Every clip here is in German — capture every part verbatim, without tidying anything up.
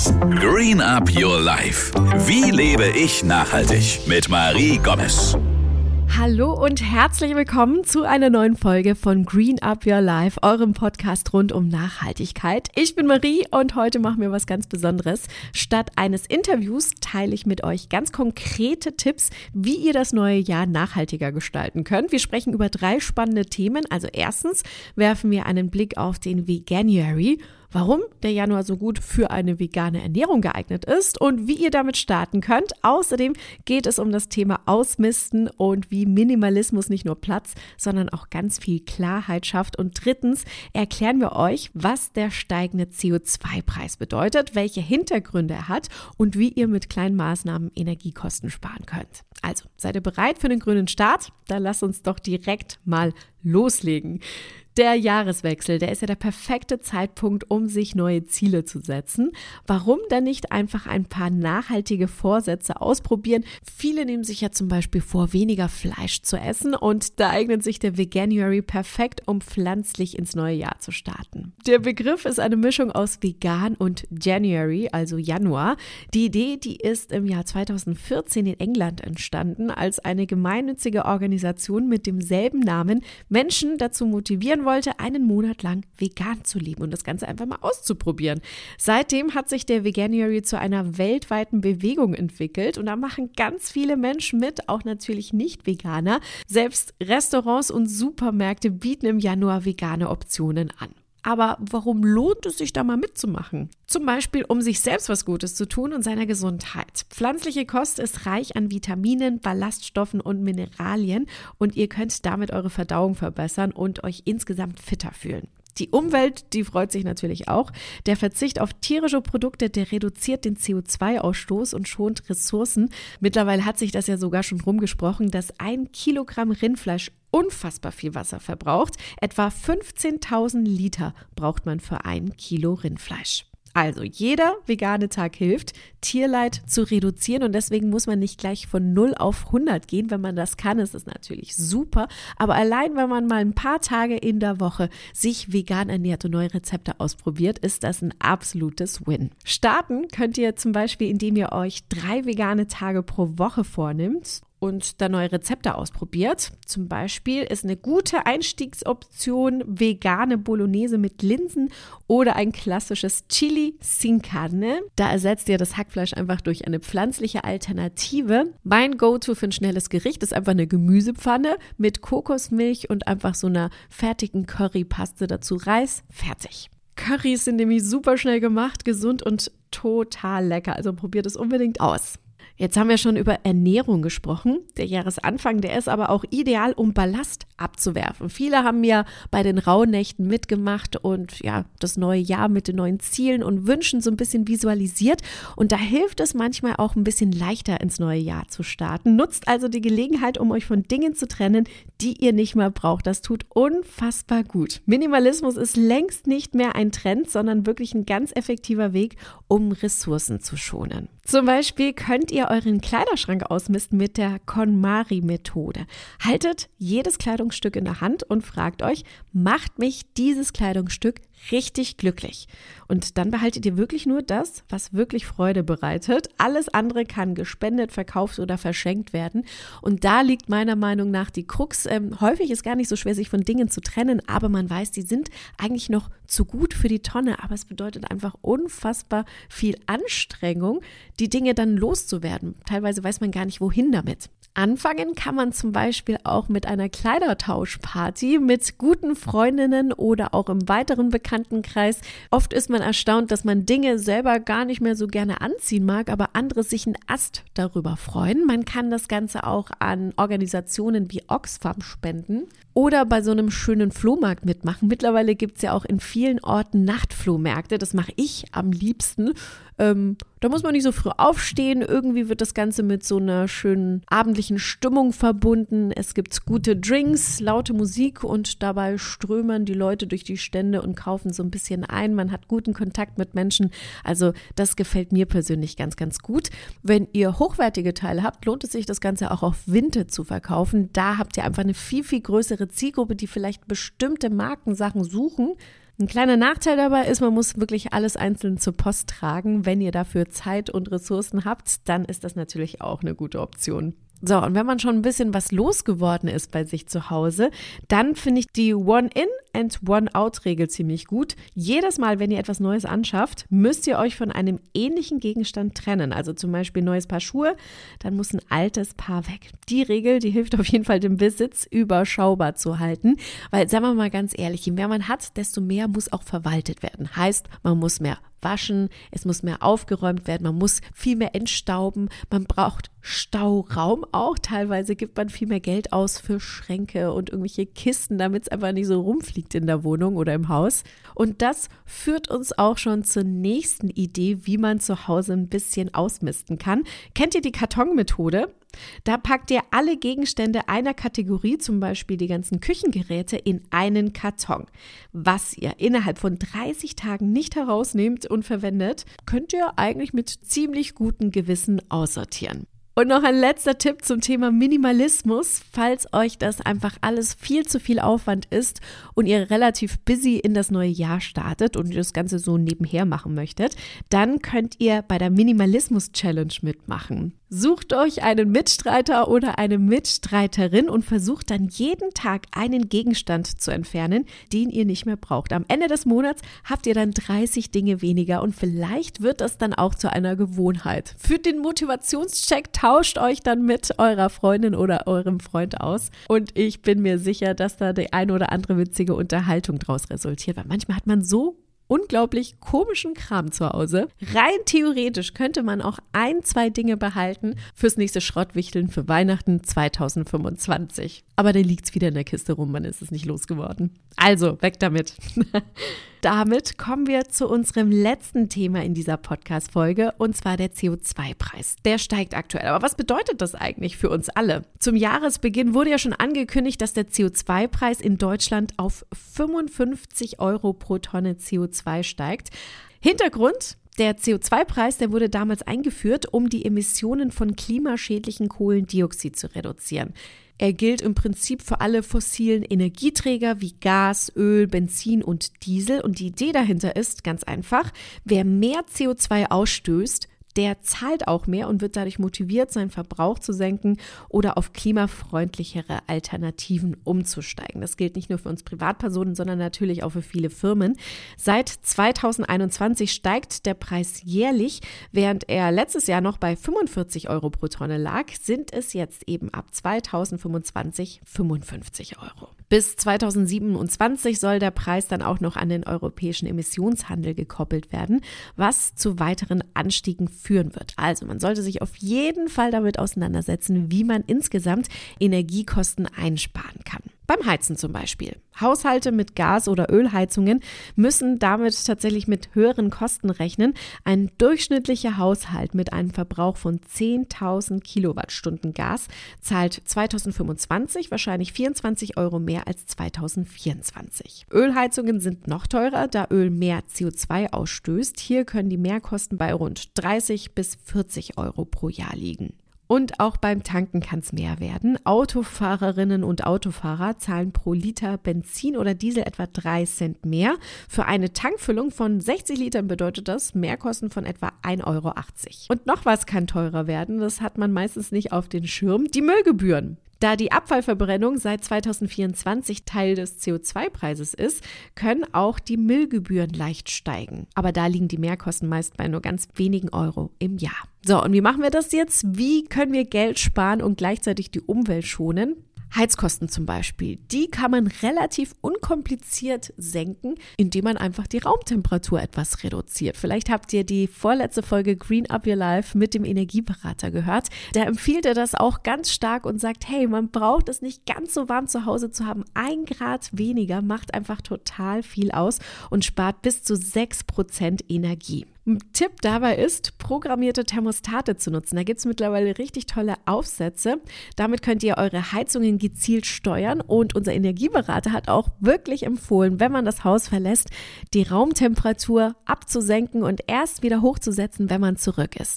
Green Up Your Life. Wie lebe ich nachhaltig? Mit Marie Gomez. Hallo und herzlich willkommen zu einer neuen Folge von Green Up Your Life, eurem Podcast rund um Nachhaltigkeit. Ich bin Marie und heute machen wir was ganz Besonderes. Statt eines Interviews teile ich mit euch ganz konkrete Tipps, wie ihr das neue Jahr nachhaltiger gestalten könnt. Wir sprechen über drei spannende Themen. Also erstens werfen wir einen Blick auf den Veganuary, warum der Januar so gut für eine vegane Ernährung geeignet ist und wie ihr damit starten könnt. Außerdem geht es um das Thema Ausmisten und wie Minimalismus nicht nur Platz, sondern auch ganz viel Klarheit schafft. Und drittens erklären wir euch, was der steigende C O zwei Preis bedeutet, welche Hintergründe er hat und wie ihr mit kleinen Maßnahmen Energiekosten sparen könnt. Also, seid ihr bereit für den grünen Start? Dann lasst uns doch direkt mal loslegen. Der Jahreswechsel, der ist ja der perfekte Zeitpunkt, um sich neue Ziele zu setzen. Warum dann nicht einfach ein paar nachhaltige Vorsätze ausprobieren? Viele nehmen sich ja zum Beispiel vor, weniger Fleisch zu essen und da eignet sich der Veganuary perfekt, um pflanzlich ins neue Jahr zu starten. Der Begriff ist eine Mischung aus vegan und January, also Januar. Die Idee, die ist im Jahr zweitausendvierzehn in England entstanden, als eine gemeinnützige Organisation mit demselben Namen Menschen dazu motivieren wollte, einen Monat lang vegan zu leben und das Ganze einfach mal auszuprobieren. Seitdem hat sich der Veganuary zu einer weltweiten Bewegung entwickelt und da machen ganz viele Menschen mit, auch natürlich Nicht-Veganer. Selbst Restaurants und Supermärkte bieten im Januar vegane Optionen an. Aber warum lohnt es sich da mal mitzumachen? Zum Beispiel, um sich selbst was Gutes zu tun und seiner Gesundheit. Pflanzliche Kost ist reich an Vitaminen, Ballaststoffen und Mineralien und ihr könnt damit eure Verdauung verbessern und euch insgesamt fitter fühlen. Die Umwelt, die freut sich natürlich auch. Der Verzicht auf tierische Produkte, der reduziert den C O zwei Ausstoß und schont Ressourcen. Mittlerweile hat sich das ja sogar schon rumgesprochen, dass ein Kilogramm Rindfleisch unfassbar viel Wasser verbraucht. Etwa fünfzehntausend Liter braucht man für ein Kilo Rindfleisch. Also jeder vegane Tag hilft, Tierleid zu reduzieren und deswegen muss man nicht gleich von null auf hundert gehen. Wenn man das kann, ist es natürlich super, aber allein wenn man mal ein paar Tage in der Woche sich vegan ernährt und neue Rezepte ausprobiert, ist das ein absolutes Win. Starten könnt ihr zum Beispiel, indem ihr euch drei vegane Tage pro Woche vornimmt und da neue Rezepte ausprobiert. Zum Beispiel ist eine gute Einstiegsoption vegane Bolognese mit Linsen oder ein klassisches Chili sin Carne. Da ersetzt ihr das Hackfleisch einfach durch eine pflanzliche Alternative. Mein Go-To für ein schnelles Gericht ist einfach eine Gemüsepfanne mit Kokosmilch und einfach so einer fertigen Currypaste dazu. Reis, fertig. Currys sind nämlich super schnell gemacht, gesund und total lecker. Also probiert es unbedingt aus. Jetzt haben wir schon über Ernährung gesprochen. Der Jahresanfang, der ist aber auch ideal, um Ballast abzuwerfen. Viele haben ja bei den Rauhnächten mitgemacht und ja, das neue Jahr mit den neuen Zielen und Wünschen so ein bisschen visualisiert. Und da hilft es manchmal auch ein bisschen leichter ins neue Jahr zu starten. Nutzt also die Gelegenheit, um euch von Dingen zu trennen, die ihr nicht mehr braucht. Das tut unfassbar gut. Minimalismus ist längst nicht mehr ein Trend, sondern wirklich ein ganz effektiver Weg, um Ressourcen zu schonen. Zum Beispiel könnt ihr euren Kleiderschrank ausmisten mit der KonMari-Methode. Haltet jedes Kleidungsstück in der Hand und fragt euch, macht mich dieses Kleidungsstück richtig glücklich? Und dann behaltet ihr wirklich nur das, was wirklich Freude bereitet. Alles andere kann gespendet, verkauft oder verschenkt werden. Und da liegt meiner Meinung nach die Krux. Ähm, häufig ist gar nicht so schwer, sich von Dingen zu trennen, aber man weiß, die sind eigentlich noch zu gut für die Tonne. Aber es bedeutet einfach unfassbar viel Anstrengung, die Dinge dann loszuwerden. Teilweise weiß man gar nicht, wohin damit. Anfangen kann man zum Beispiel auch mit einer Kleidertauschparty mit guten Freundinnen oder auch im weiteren Bekanntenkreis. Oft ist man erstaunt, dass man Dinge selber gar nicht mehr so gerne anziehen mag, aber andere sich einen Ast darüber freuen. Man kann das Ganze auch an Organisationen wie Oxfam spenden oder bei so einem schönen Flohmarkt mitmachen. Mittlerweile gibt es ja auch in vielen Orten Nachtflohmärkte. Das mache ich am liebsten. Ähm, da muss man nicht so früh aufstehen. Irgendwie wird das Ganze mit so einer schönen abendlichen Stimmung verbunden. Es gibt gute Drinks, laute Musik und dabei strömen die Leute durch die Stände und kaufen so ein bisschen ein. Man hat guten Kontakt mit Menschen. Also das gefällt mir persönlich ganz, ganz gut. Wenn ihr hochwertige Teile habt, lohnt es sich, das Ganze auch auf Vinted zu verkaufen. Da habt ihr einfach eine viel, viel größere Zielgruppe, die vielleicht bestimmte Markensachen suchen, Ein kleiner Nachteil dabei ist, man muss wirklich alles einzeln zur Post tragen. Wenn ihr dafür Zeit und Ressourcen habt, dann ist das natürlich auch eine gute Option. So, und wenn man schon ein bisschen was losgeworden ist bei sich zu Hause, dann finde ich die One-In- and One-Out-Regel ziemlich gut. Jedes Mal, wenn ihr etwas Neues anschafft, müsst ihr euch von einem ähnlichen Gegenstand trennen. Also zum Beispiel ein neues Paar Schuhe, dann muss ein altes Paar weg. Die Regel, die hilft auf jeden Fall, den Besitz überschaubar zu halten. Weil, sagen wir mal ganz ehrlich, je mehr man hat, desto mehr muss auch verwaltet werden. Heißt, man muss mehr waschen, es muss mehr aufgeräumt werden, man muss viel mehr entstauben, man braucht Stauraum auch. Teilweise gibt man viel mehr Geld aus für Schränke und irgendwelche Kisten, damit es einfach nicht so rumfliegt in der Wohnung oder im Haus. Und das führt uns auch schon zur nächsten Idee, wie man zu Hause ein bisschen ausmisten kann. Kennt ihr die Kartonmethode? Da packt ihr alle Gegenstände einer Kategorie, zum Beispiel die ganzen Küchengeräte, in einen Karton. Was ihr innerhalb von dreißig Tagen nicht herausnehmt und verwendet, könnt ihr eigentlich mit ziemlich gutem Gewissen aussortieren. Und noch ein letzter Tipp zum Thema Minimalismus. Falls euch das einfach alles viel zu viel Aufwand ist und ihr relativ busy in das neue Jahr startet und ihr das Ganze so nebenher machen möchtet, dann könnt ihr bei der Minimalismus-Challenge mitmachen. Sucht euch einen Mitstreiter oder eine Mitstreiterin und versucht dann jeden Tag einen Gegenstand zu entfernen, den ihr nicht mehr braucht. Am Ende des Monats habt ihr dann dreißig Dinge weniger und vielleicht wird das dann auch zu einer Gewohnheit. Für den Motivationscheck tauscht euch dann mit eurer Freundin oder eurem Freund aus und ich bin mir sicher, dass da die eine oder andere witzige Unterhaltung draus resultiert, weil manchmal hat man so unglaublich komischen Kram zu Hause. Rein theoretisch könnte man auch ein, zwei Dinge behalten fürs nächste Schrottwichteln für Weihnachten zwanzig fünfundzwanzig. Aber dann liegt es wieder in der Kiste rum, man ist es nicht losgeworden. Also, weg damit. Damit kommen wir zu unserem letzten Thema in dieser Podcast-Folge und zwar der C O zwei Preis. Der steigt aktuell. Aber was bedeutet das eigentlich für uns alle? Zum Jahresbeginn wurde ja schon angekündigt, dass der C O zwei Preis in Deutschland auf fünfundfünfzig Euro pro Tonne C O zwei steigt. Hintergrund: Der C O zwei Preis, der wurde damals eingeführt, um die Emissionen von klimaschädlichen Kohlendioxid zu reduzieren. Er gilt im Prinzip für alle fossilen Energieträger wie Gas, Öl, Benzin und Diesel. Und die Idee dahinter ist ganz einfach: Wer mehr C O zwei ausstößt, der zahlt auch mehr und wird dadurch motiviert, seinen Verbrauch zu senken oder auf klimafreundlichere Alternativen umzusteigen. Das gilt nicht nur für uns Privatpersonen, sondern natürlich auch für viele Firmen. Seit zweitausendeinundzwanzig steigt der Preis jährlich. Während er letztes Jahr noch bei fünfundvierzig Euro pro Tonne lag, sind es jetzt eben ab zweitausendfünfundzwanzig fünfundfünfzig Euro. Bis zweitausendsiebenundzwanzig soll der Preis dann auch noch an den europäischen Emissionshandel gekoppelt werden, was zu weiteren Anstiegen führen wird. Also man sollte sich auf jeden Fall damit auseinandersetzen, wie man insgesamt Energiekosten einsparen kann. Beim Heizen zum Beispiel. Haushalte mit Gas- oder Ölheizungen müssen damit tatsächlich mit höheren Kosten rechnen. Ein durchschnittlicher Haushalt mit einem Verbrauch von zehntausend Kilowattstunden Gas zahlt zweitausendfünfundzwanzig wahrscheinlich vierundzwanzig Euro mehr als zweitausendvierundzwanzig. Ölheizungen sind noch teurer, da Öl mehr C O zwei ausstößt. Hier können die Mehrkosten bei rund dreißig bis vierzig Euro pro Jahr liegen. Und auch beim Tanken kann es mehr werden. Autofahrerinnen und Autofahrer zahlen pro Liter Benzin oder Diesel etwa drei Cent mehr. Für eine Tankfüllung von sechzig Litern bedeutet das Mehrkosten von etwa ein Euro achtzig. Und noch was kann teurer werden, das hat man meistens nicht auf den Schirm: die Müllgebühren. Da die Abfallverbrennung seit zweitausendvierundzwanzig Teil des C O zwei Preises ist, können auch die Müllgebühren leicht steigen. Aber da liegen die Mehrkosten meist bei nur ganz wenigen Euro im Jahr. So, und wie machen wir das jetzt? Wie können wir Geld sparen und gleichzeitig die Umwelt schonen? Heizkosten zum Beispiel, die kann man relativ unkompliziert senken, indem man einfach die Raumtemperatur etwas reduziert. Vielleicht habt ihr die vorletzte Folge Green Up Your Life mit dem Energieberater gehört. Da empfiehlt er das auch ganz stark und sagt, hey, man braucht es nicht ganz so warm zu Hause zu haben. Ein Grad weniger macht einfach total viel aus und spart bis zu sechs Prozent Energie. Ein Tipp dabei ist, programmierte Thermostate zu nutzen. Da gibt es mittlerweile richtig tolle Aufsätze. Damit könnt ihr eure Heizungen gezielt steuern und unser Energieberater hat auch wirklich empfohlen, wenn man das Haus verlässt, die Raumtemperatur abzusenken und erst wieder hochzusetzen, wenn man zurück ist.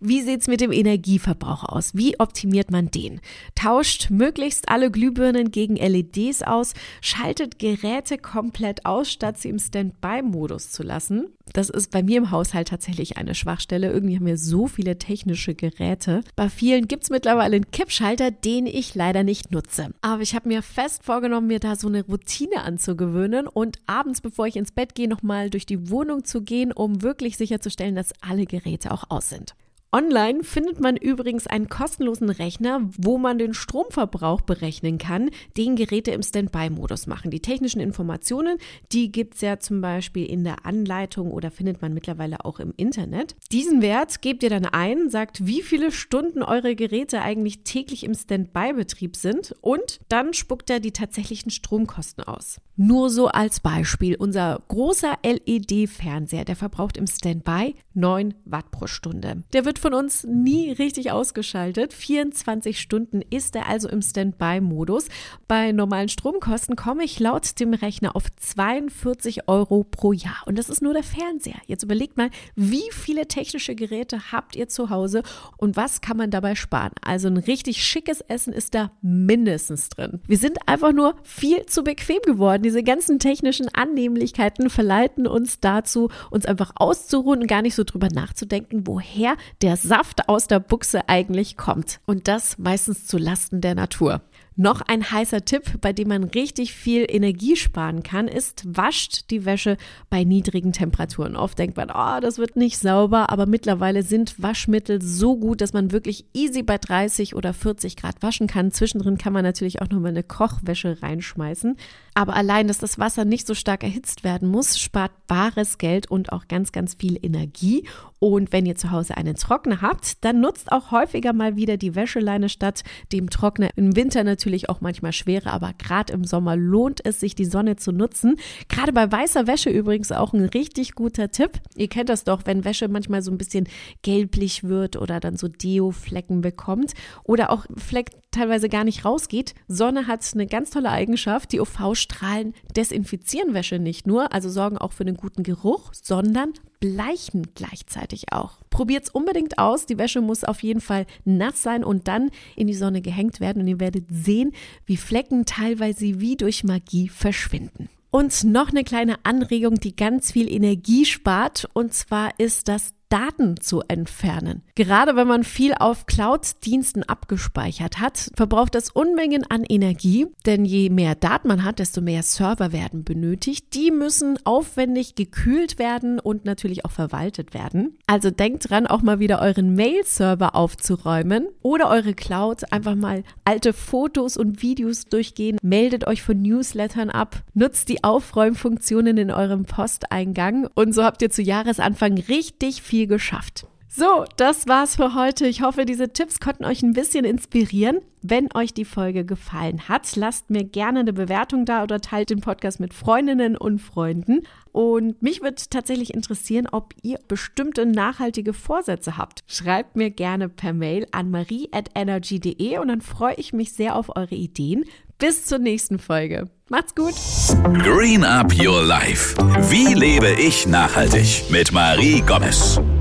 Wie sieht's mit dem Energieverbrauch aus? Wie optimiert man den? Tauscht möglichst alle Glühbirnen gegen L E Ds aus, schaltet Geräte komplett aus, statt sie im Standby-Modus zu lassen. Das ist bei mir im Haushalt tatsächlich eine Schwachstelle. Irgendwie haben wir so viele technische Geräte. Bei vielen gibt es mittlerweile einen Kippschalter, den ich leider nicht nutze. Aber ich habe mir fest vorgenommen, mir da so eine Routine anzugewöhnen und abends, bevor ich ins Bett gehe, nochmal durch die Wohnung zu gehen, um wirklich sicherzustellen, dass alle Geräte auch aus sind. Online findet man übrigens einen kostenlosen Rechner, wo man den Stromverbrauch berechnen kann, den Geräte im Standby-Modus machen. Die technischen Informationen, die gibt es ja zum Beispiel in der Anleitung oder findet man mittlerweile auch im Internet. Diesen Wert gebt ihr dann ein, sagt, wie viele Stunden eure Geräte eigentlich täglich im Standby-Betrieb sind und dann spuckt er die tatsächlichen Stromkosten aus. Nur so als Beispiel, unser großer L E D-Fernseher, der verbraucht im Standby neun Watt pro Stunde. Der wird von uns nie richtig ausgeschaltet. vierundzwanzig Stunden ist er also im Standby-Modus. Bei normalen Stromkosten komme ich laut dem Rechner auf zweiundvierzig Euro pro Jahr. Und das ist nur der Fernseher. Jetzt überlegt mal, wie viele technische Geräte habt ihr zu Hause und was kann man dabei sparen? Also ein richtig schickes Essen ist da mindestens drin. Wir sind einfach nur viel zu bequem geworden. Diese ganzen technischen Annehmlichkeiten verleiten uns dazu, uns einfach auszuruhen und gar nicht so drüber nachzudenken, woher der Saft aus der Buchse eigentlich kommt. Und das meistens zu Lasten der Natur. Noch ein heißer Tipp, bei dem man richtig viel Energie sparen kann, ist, wascht die Wäsche bei niedrigen Temperaturen. Oft denkt man, oh, das wird nicht sauber, aber mittlerweile sind Waschmittel so gut, dass man wirklich easy bei dreißig oder vierzig Grad waschen kann. Zwischendrin kann man natürlich auch nochmal eine Kochwäsche reinschmeißen. Aber allein, dass das Wasser nicht so stark erhitzt werden muss, spart bares Geld und auch ganz, ganz viel Energie. Und wenn ihr zu Hause einen Trockner habt, dann nutzt auch häufiger mal wieder die Wäscheleine statt dem Trockner. Im Winter natürlich auch manchmal schwerer, aber gerade im Sommer lohnt es sich, die Sonne zu nutzen. Gerade bei weißer Wäsche übrigens auch ein richtig guter Tipp. Ihr kennt das doch, wenn Wäsche manchmal so ein bisschen gelblich wird oder dann so Deo-Flecken bekommt oder auch Fleck teilweise gar nicht rausgeht. Sonne hat eine ganz tolle Eigenschaft. Die U V-Strahlen desinfizieren Wäsche nicht nur, also sorgen auch für einen guten Geruch, sondern bleichen gleichzeitig auch. Probiert's unbedingt aus. Die Wäsche muss auf jeden Fall nass sein und dann in die Sonne gehängt werden und ihr werdet sehen, wie Flecken teilweise wie durch Magie verschwinden. Und noch eine kleine Anregung, die ganz viel Energie spart, und zwar ist das Daten zu entfernen. Gerade wenn man viel auf Cloud-Diensten abgespeichert hat, verbraucht das Unmengen an Energie, denn je mehr Daten man hat, desto mehr Server werden benötigt. Die müssen aufwendig gekühlt werden und natürlich auch verwaltet werden. Also denkt dran, auch mal wieder euren Mail-Server aufzuräumen oder eure Cloud, einfach mal alte Fotos und Videos durchgehen, meldet euch von Newslettern ab, nutzt die Aufräumfunktionen in eurem Posteingang und so habt ihr zu Jahresanfang richtig viel geschafft. So, das war's für heute. Ich hoffe, diese Tipps konnten euch ein bisschen inspirieren. Wenn euch die Folge gefallen hat, lasst mir gerne eine Bewertung da oder teilt den Podcast mit Freundinnen und Freunden. Und mich würde tatsächlich interessieren, ob ihr bestimmte nachhaltige Vorsätze habt. Schreibt mir gerne per Mail an marie at energy punkt de und dann freue ich mich sehr auf eure Ideen. Bis zur nächsten Folge. Macht's gut. Green Up Your Life. Wie lebe ich nachhaltig? Mit Marie Gomez.